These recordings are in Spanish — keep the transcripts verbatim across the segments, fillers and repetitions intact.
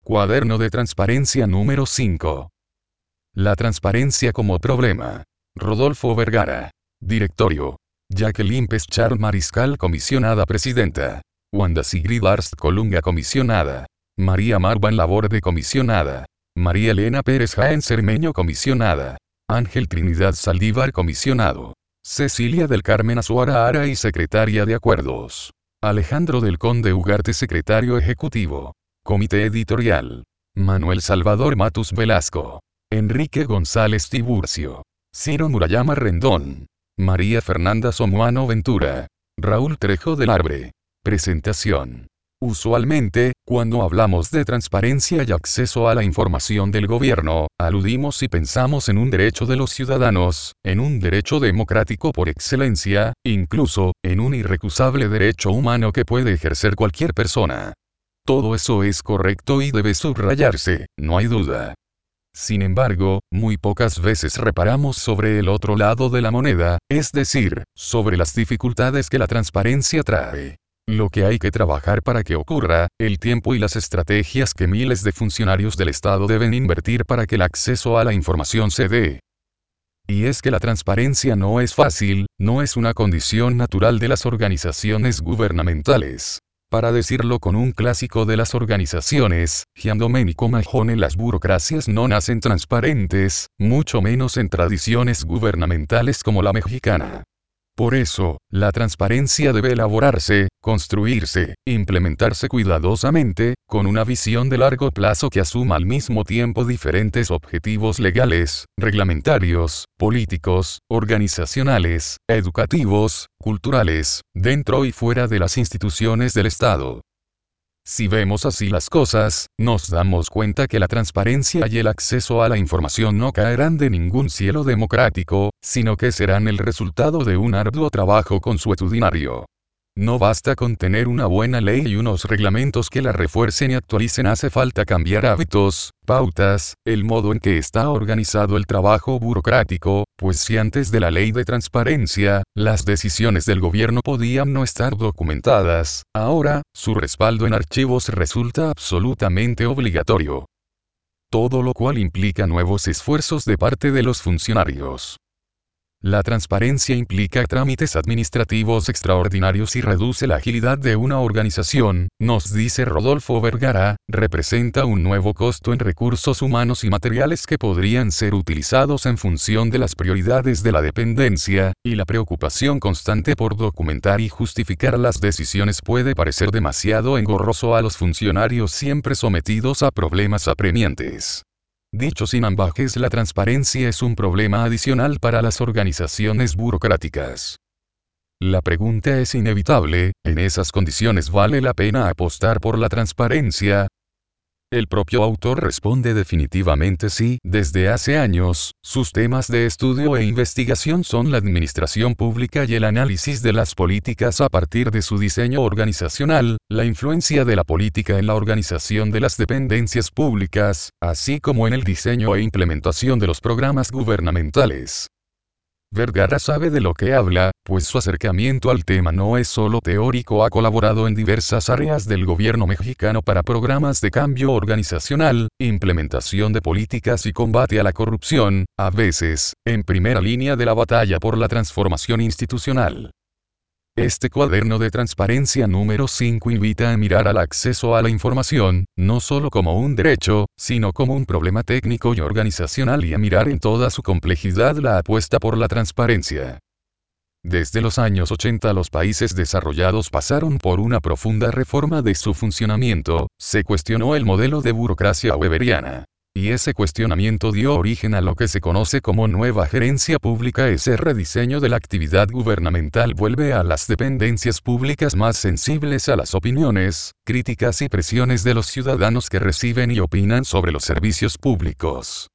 Cuaderno de transparencia número cinco. La transparencia como problema. Rodolfo Vergara. Directorio. Jacqueline Peschar Mariscal comisionada presidenta. Wanda Sigrid Arst Colunga comisionada. María Marwan Laborde comisionada. María Elena Pérez Jaén Cermeño comisionada. Ángel Trinidad Saldívar comisionado. Cecilia del Carmen Azuara Ara y secretaria de Acuerdos. Alejandro del Conde Ugarte secretario ejecutivo. Comité editorial. Manuel Salvador Matus Velasco. Enrique González Tiburcio. Ciro Murayama Rendón. María Fernanda Somuano Ventura. Raúl Trejo del Arbre. Presentación. Usualmente, cuando hablamos de transparencia y acceso a la información del gobierno, aludimos y pensamos en un derecho de los ciudadanos, en un derecho democrático por excelencia, incluso, en un irrecusable derecho humano que puede ejercer cualquier persona. Todo eso es correcto y debe subrayarse, no hay duda. Sin embargo, muy pocas veces reparamos sobre el otro lado de la moneda, es decir, sobre las dificultades que la transparencia trae. Lo que hay que trabajar para que ocurra, el tiempo y las estrategias que miles de funcionarios del Estado deben invertir para que el acceso a la información se dé. Y es que la transparencia no es fácil, no es una condición natural de las organizaciones gubernamentales. Para decirlo con un clásico de las organizaciones, Gian Domenico Mahone, las burocracias no nacen transparentes, mucho menos en tradiciones gubernamentales como la mexicana. Por eso, la transparencia debe elaborarse, construirse, implementarse cuidadosamente, con una visión de largo plazo que asuma al mismo tiempo diferentes objetivos legales, reglamentarios, políticos, organizacionales, educativos, culturales, dentro y fuera de las instituciones del Estado. Si vemos así las cosas, nos damos cuenta que la transparencia y el acceso a la información no caerán de ningún cielo democrático, sino que serán el resultado de un arduo trabajo consuetudinario. No basta con tener una buena ley y unos reglamentos que la refuercen y actualicen, hace falta cambiar hábitos, pautas, el modo en que está organizado el trabajo burocrático, pues si antes de la ley de transparencia, las decisiones del gobierno podían no estar documentadas, ahora, su respaldo en archivos resulta absolutamente obligatorio. Todo lo cual implica nuevos esfuerzos de parte de los funcionarios. La transparencia implica trámites administrativos extraordinarios y reduce la agilidad de una organización, nos dice Rodolfo Vergara, representa un nuevo costo en recursos humanos y materiales que podrían ser utilizados en función de las prioridades de la dependencia, y la preocupación constante por documentar y justificar las decisiones puede parecer demasiado engorroso a los funcionarios siempre sometidos a problemas apremiantes. Dicho sin ambajes, la transparencia es un problema adicional para las organizaciones burocráticas. La pregunta es inevitable, ¿en esas condiciones vale la pena apostar por la transparencia? El propio autor responde definitivamente sí. Desde hace años, sus temas de estudio e investigación son la administración pública y el análisis de las políticas a partir de su diseño organizacional, la influencia de la política en la organización de las dependencias públicas, así como en el diseño e implementación de los programas gubernamentales. Vergara sabe de lo que habla, pues su acercamiento al tema no es solo teórico, ha colaborado en diversas áreas del gobierno mexicano para programas de cambio organizacional, implementación de políticas y combate a la corrupción, a veces, en primera línea de la batalla por la transformación institucional. Este cuaderno de transparencia número cinco invita a mirar al acceso a la información, no solo como un derecho, sino como un problema técnico y organizacional, y a mirar en toda su complejidad la apuesta por la transparencia. Desde los años ochenta los países desarrollados pasaron por una profunda reforma de su funcionamiento, se cuestionó el modelo de burocracia weberiana. Y ese cuestionamiento dio origen a lo que se conoce como nueva gerencia pública. Ese rediseño de la actividad gubernamental vuelve a las dependencias públicas más sensibles a las opiniones, críticas y presiones de los ciudadanos que reciben y opinan sobre los servicios públicos.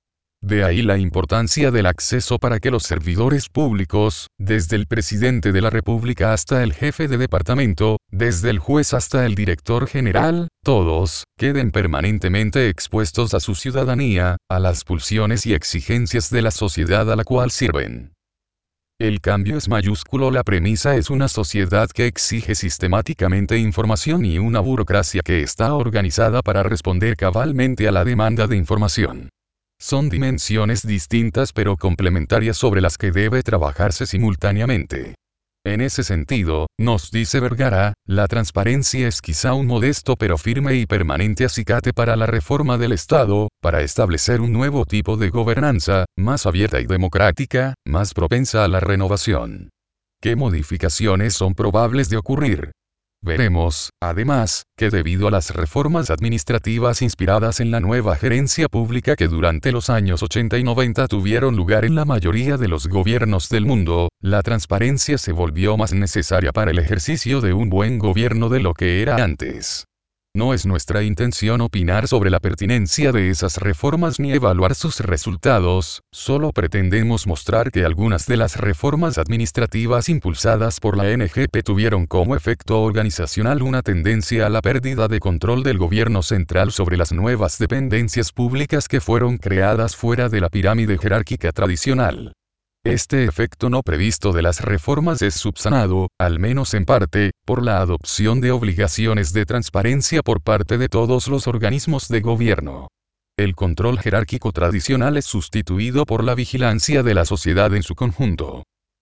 De ahí la importancia del acceso para que los servidores públicos, desde el presidente de la República hasta el jefe de departamento, desde el juez hasta el director general, todos, queden permanentemente expuestos a su ciudadanía, a las pulsiones y exigencias de la sociedad a la cual sirven. El cambio es mayúsculo. La premisa es una sociedad que exige sistemáticamente información y una burocracia que está organizada para responder cabalmente a la demanda de información. Son dimensiones distintas pero complementarias sobre las que debe trabajarse simultáneamente. En ese sentido, nos dice Vergara, la transparencia es quizá un modesto pero firme y permanente acicate para la reforma del Estado, para establecer un nuevo tipo de gobernanza, más abierta y democrática, más propensa a la renovación. ¿Qué modificaciones son probables de ocurrir? Veremos, además, que debido a las reformas administrativas inspiradas en la nueva gerencia pública que durante los años ochenta y noventa tuvieron lugar en la mayoría de los gobiernos del mundo, la transparencia se volvió más necesaria para el ejercicio de un buen gobierno de lo que era antes. No es nuestra intención opinar sobre la pertinencia de esas reformas ni evaluar sus resultados, solo pretendemos mostrar que algunas de las reformas administrativas impulsadas por la N G P tuvieron como efecto organizacional una tendencia a la pérdida de control del gobierno central sobre las nuevas dependencias públicas que fueron creadas fuera de la pirámide jerárquica tradicional. Este efecto no previsto de las reformas es subsanado, al menos en parte, por la adopción de obligaciones de transparencia por parte de todos los organismos de gobierno. El control jerárquico tradicional es sustituido por la vigilancia de la sociedad en su conjunto.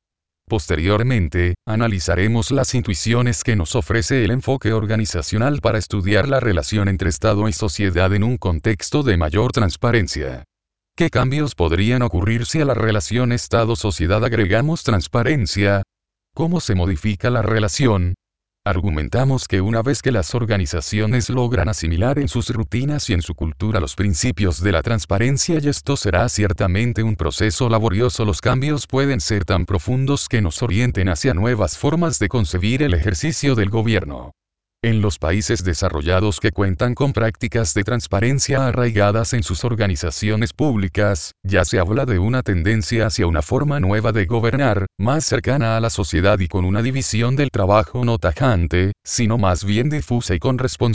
Posteriormente, analizaremos las intuiciones que nos ofrece el enfoque organizacional para estudiar la relación entre Estado y sociedad en un contexto de mayor transparencia. ¿Qué cambios podrían ocurrir si a la relación Estado-sociedad agregamos transparencia? ¿Cómo se modifica la relación? Argumentamos que una vez que las organizaciones logran asimilar en sus rutinas y en su cultura los principios de la transparencia, y esto será ciertamente un proceso laborioso, los cambios pueden ser tan profundos que nos orienten hacia nuevas formas de concebir el ejercicio del gobierno. En los países desarrollados que cuentan con prácticas de transparencia arraigadas en sus organizaciones públicas, ya se habla de una tendencia hacia una forma nueva de gobernar, más cercana a la sociedad y con una división del trabajo no tajante, sino más bien difusa y con responsabilidad.